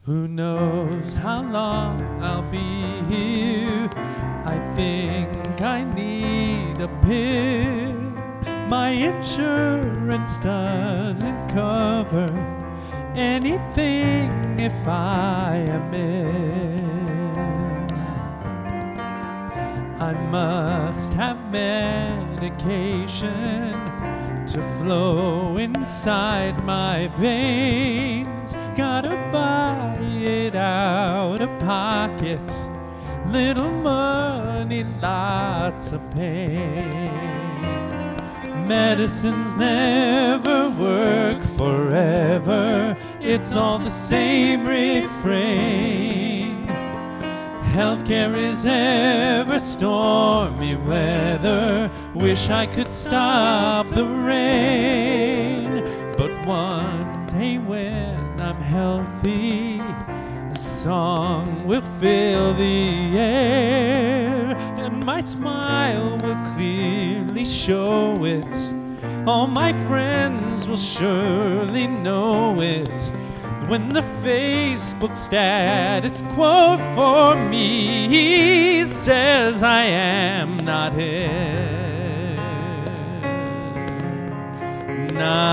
Who knows how long I'll be here? I think I need a pip. My insurance doesn't cover anything if I am ill. I must have medication to flow inside my veins. Gotta buy it out of pocket. Little money, lots of pain. Medicines never work forever. It's all the same refrain. Healthcare is ever stormy weather. Wish I could stop the rain. But one day when I'm healthy, a song will fill the air, and my smile will clearly show it. All my friends will surely know it. When the Facebook status quote for me says I am not it, not